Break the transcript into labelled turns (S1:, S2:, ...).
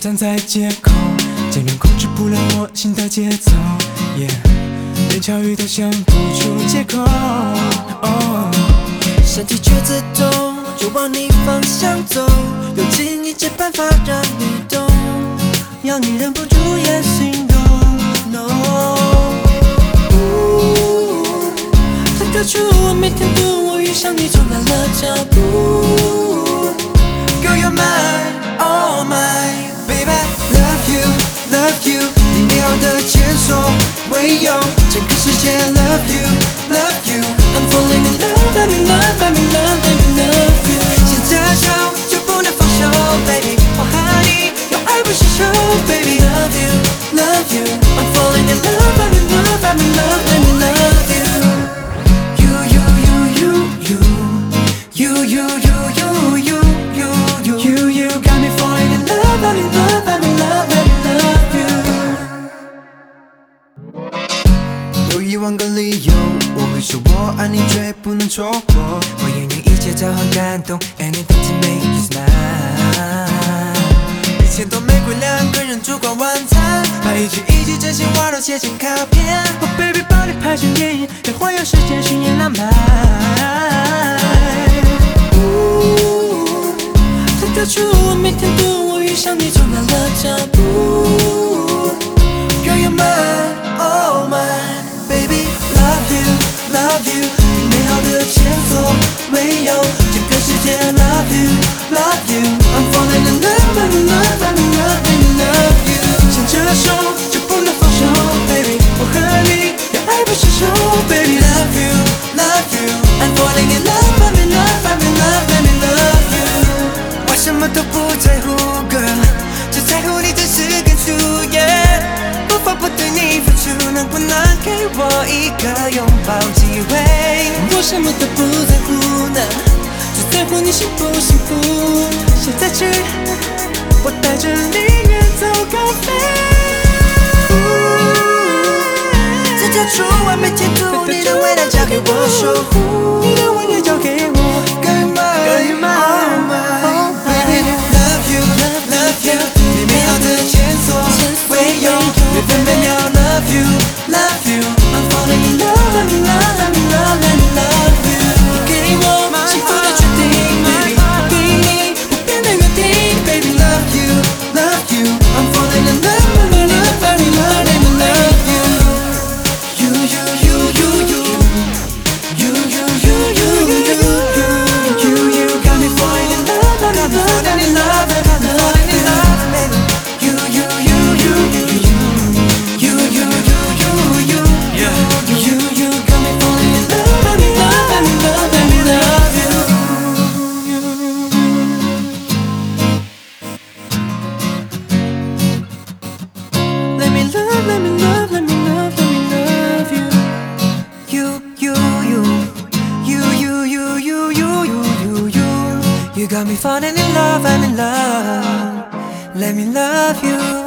S1: 站在街口，渐远控制不了我心的节奏，连巧遇都想不出借口。
S2: 身体却自动就往你方向走，用尽一切办法让你懂，让你忍不住也心动。No， 分得出我每天度，我遇上你重来了脚步。Girl you're mine, oh my baby, love you, love you， 你美好的前所未有，整个世界 love you, love you。I'm falling in love, I'm in love, I'm in love, I'm in love you。 牵着手就不能放手 ，baby， 我和你有爱不释手 ，baby love you, love you。I'm falling in love, I'm in love, I'm in love, I'm in love you。 You you you you you you you you you you you you got me falling in love, I'm in love, I'm in love, I'm in love you。 有一万个理由，我会说我爱你，绝不能错过。我愿意一切交换感动 ，anything to make you smile。一千朵玫瑰，两个人烛光晚餐，把一句一句真心话都写成卡片。Oh baby， 帮你拍成电影，在环游世界巡演浪漫。分得出我每天度，我遇上你重来了脚步。Girl you're mine, oh my。Baby, love you, love you， 你美好的前所未有，整个世界 love you, love you。 I'm falling in love, I'm in love, I'm in love, I'm in love you。 牵着手就不能放手 ，baby， 我和你要爱不释手 ，baby love you, love you。 I'm falling in love, I'm in love, I'm in love, I'm in love you。 我什么都不在乎 ，girl， 只在乎你真实跟出演。不否不对你付出，能不能给我一个拥抱机会？我什么都不在乎呢，只在乎你幸不幸福。现在起，我带着你远走高飞。这条出完美前途，你的未来交给我守护，你的温柔交给我。Girl you're mine, oh my baby，love you, love you， 你美好的前所未有。别分别要 love you, love you。 I'm falling in love, I'm in love, I'm in love, I'm in love you。 你给我幸福的决定 ，baby， 我给你不变的约定 ，baby love you, love you。 I'm falling in love, I'm in love, I'm in love, I'm in love you。 You you you you you you you you you you you you got me falling in love, I'm in love, I'm in love, I'm in love, baby。 You you you you you you You, you, you, you, you, you, you got me falling in love, I'm in love, I'm in love, I'm in love you. Let me love, let me love, let me love, let me love you. You, you, you, you, you, you, you, you, you, you, you got me falling in love, I'm in love. Let me love you.